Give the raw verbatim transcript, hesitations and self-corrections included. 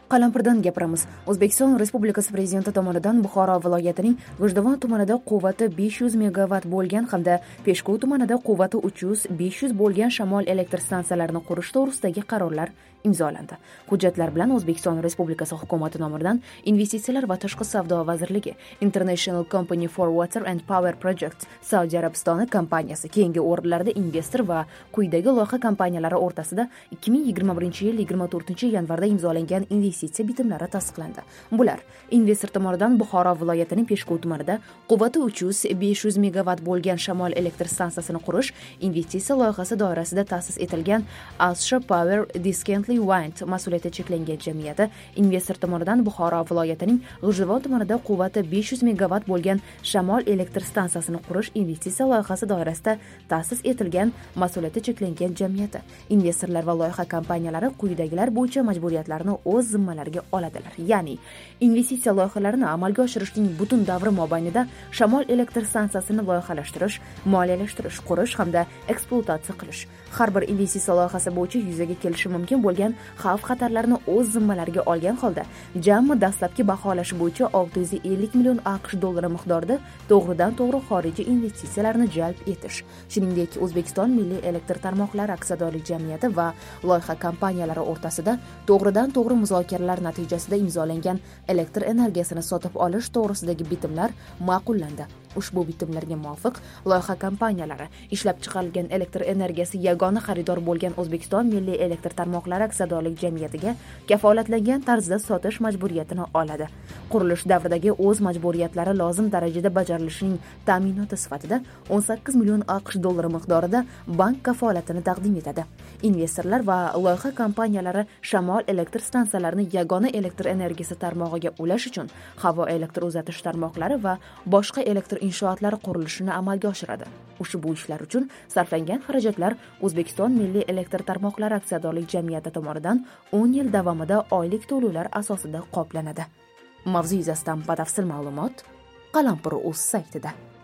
Qalampirdan gapiramiz. O'zbekiston Respublikasi Prezidenti tomonidan Buxoro viloyatining G'ijduvon tumanida quvvati besh yuz megavat bo'lgan hamda Peshku tumanida quvvati uch yuz besh yuz bo'lgan shamol elektr stansiyalarini qurish to'g'risidagi qarorlar imzolandi. Hujjatlar bilan O'zbekiston Respublikasi hukumati nomidan Investitsiyalar va tashqi savdo vazirligi, International Company for Water and Power Projects Saudiya Arabistoni kompaniyasi keyingi o'rinlarda investor va quyidagi loyiha kompaniyalari o'rtasida ikki ming yigirma birinchi yil yigirma to'rtinchi yanvarda imzolangan investitsiya bitimlari tasdiqlandi. Bular investor tomonidan Buxoro viloyatining Peshku tumanida quvvati uch yuz besh yuz megavat bo'lgan shamol elektr stansiyasini qurish investitsiya loyihasi doirasida ta'sis etilgan Astra Power Discountly Wind mas'uliyati cheklangan jamiyati, investor tomonidan Buxoro viloyatining G'ijduvon tumanida quvvati besh yuz megavat bo'lgan shamol elektr stansiyasini qurish investitsiya loyihasi doirasida ta'sis etilgan mas'uliyati cheklangan jamiyati, investorlar va loyiha kompaniyalari quyidagilar bo'yicha majburiyatlarni o'z zimmalariga oladilar. Ya'ni investitsiya loyihalarini amalga oshirishning butun davri mobaynida shamol elektr stansiyasini loyihalashtirish, moliyalashtirish, qurish hamda ekspluatatsiya qilish, har bir investitsiya loyihasi bo'yicha yuzaga kelishi mumkin bo'lgan xavf-xatarlarni o'z zimmalariga olgan holda jami dastlabki baholash bo'yicha olti yuz ellik million AQSh dollari miqdorida to'g'ridan-to'g'ri xorijiy investitsiyalarni jalb etish, shuningdek O'zbekiston Milliy elektr tarmoqlari aksiyadorlik jamiyati va loyiha kompaniyalari o'rtasida to'g'ridan-to'g'ri muzokaralar natijasida imzolangan elektr energiyasini sotib olish to'g'risidagi bitimlar ma'qullandi. Ushbu bitimlarga muvofiq loyiha kompaniyalari ishlab chiqarilgan elektr energiyasi yagona xaridor bo'lgan O'zbekiston Milliy elektr tarmoqlari aksiyadorlik jamiyatiga kafolatlangan tarzda sotish majburiyatini oladi. Qurilish davridagi o'z majburiyatlari lozim darajada bajarilishining ta'minoti sifatida o'n sakkiz million AQSh dollari miqdorida bank kafolatini taqdim etadi. Investorlar va loyiha kompaniyalari shamol elektr stansiyalarini yagona elektr energiyasi tarmog'iga ulash uchun havo elektr uzatish tarmoqlari va boshqa elektr inshootlar qurilishini amalga oshiradi. Ushbu ishlar uchun sarflangan xarajatlar O'zbekiston Milliy elektr tarmoqlari aksiyadorlik jamiyati tomonidan o'n yil davomida oylik to'lovlar asosida qoplanadi. Mavzu yuzasidan batafsil ma'lumot Qalampir.uz saytida.